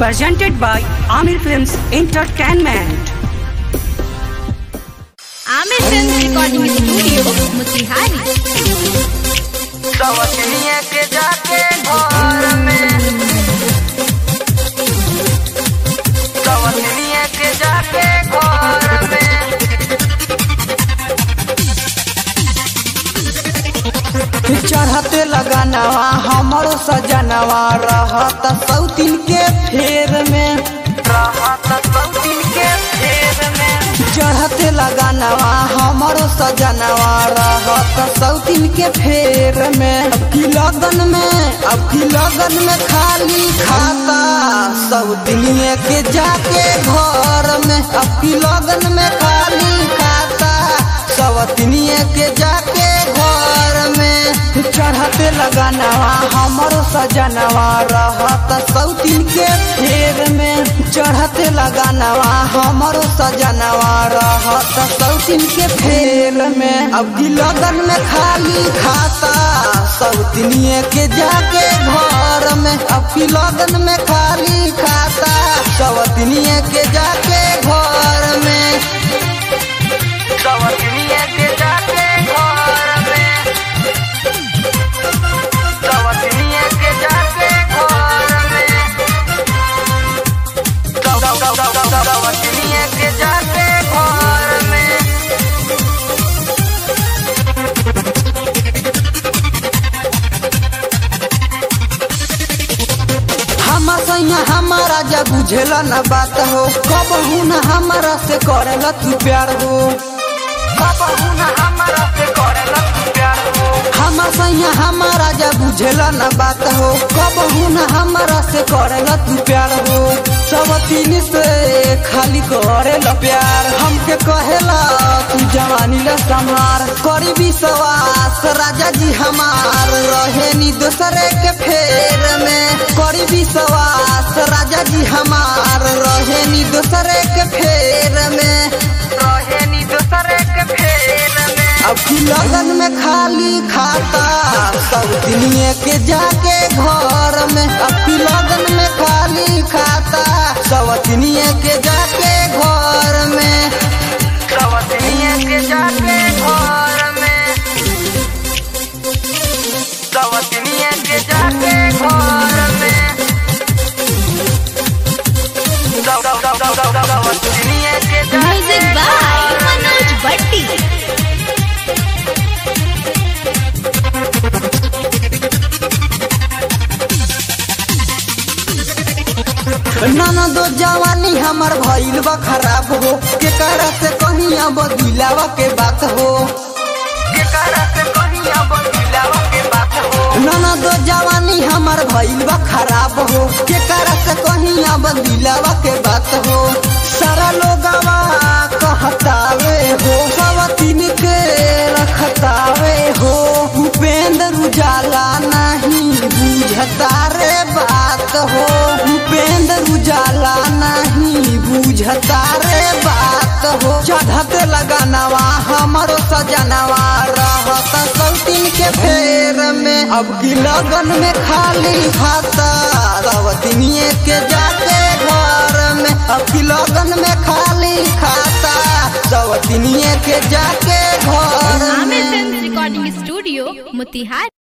presented by Amir Films Entertainment. Amir Films Recording Studio, Motihari. सवतिनिया के जाके घर में सवतिनिया के जाके घर में चढ़ते लगानवा हमरो सजनवा रहत सौतीन के फेर में रहत सौतीन के फेर में चढ़ते लगानवा हमरो सजनवा रहत सौतीन के फेर में अब की लगन में खाली खाता सौतीनिए के जाके घर में अब की लगन में खाली खाता सौतीनिए के जाके घर में चढ़ते लगानवा हमरो सजनवा रहत सौतीन के फेर में चढ़ते लगानवा हमरो सजनवा रहत सौतीन के फेर में अब की लगन में खाली खाता सौतीनिए के जाके घर में अब की लगन में खाली खाता सौतीनिए के जाके घर में सवतिनिया के जाके घर में सवतिनिया के जाके घर में सवतिनिया के जाके घर में हमारा जब बुझेला न बात हो कबहू न हमारा से करेला तू प्यार हो कबहू न हमरा से करेला तू प्यार हो हमारा जब बुझेला न बात हो कबहू न हमारा से करेला तू प्यार हो सवतीन से खाली करेला प्यार हमके कहेला तू जवानी ला संभार करी विश्वास राजा जी हमार रहे नी दूसरे के फेर में करी विश्वास राजा जी हमार रहे नी दूसरे के फेर में रहे नी दूसरे के फेर में अब की लगन में खाली खाता सौतीनिए के जाके घर में अब की लगन में खाली खाता सौतीनिए के जाके घर में सवतिनिया के जाके घर में सवतिनिया के जाके घर में सवतिनिया के जाके Music by Manoj Bhatti. नाना दो जवानी हमार भइल बा खराब हो के करा से कहीं अब दिलावा के बात हो केकरा से कहीं अब दिलावा के बात हो नाना दो जवानी हमार भइल बा खराब हो के करा से कहीं अब दिलावा के बात हो सारा लोगवा कहतावे हो सवतीन के रखतावे हो उपेंद्र उजाला नहीं बुझता रे बात हो उपेंद्र उजाला नहीं बुझता रे बात हो चढ़ते लगानवा हमरो सजनवा रहत सौतीन के फेर में अब की लगन में खाली खाता सवतीनिए के जाके घर में अब की लगन में खाली खाता सवतीनिए के जाके घर Amir में Films Recording Studio, Motihari.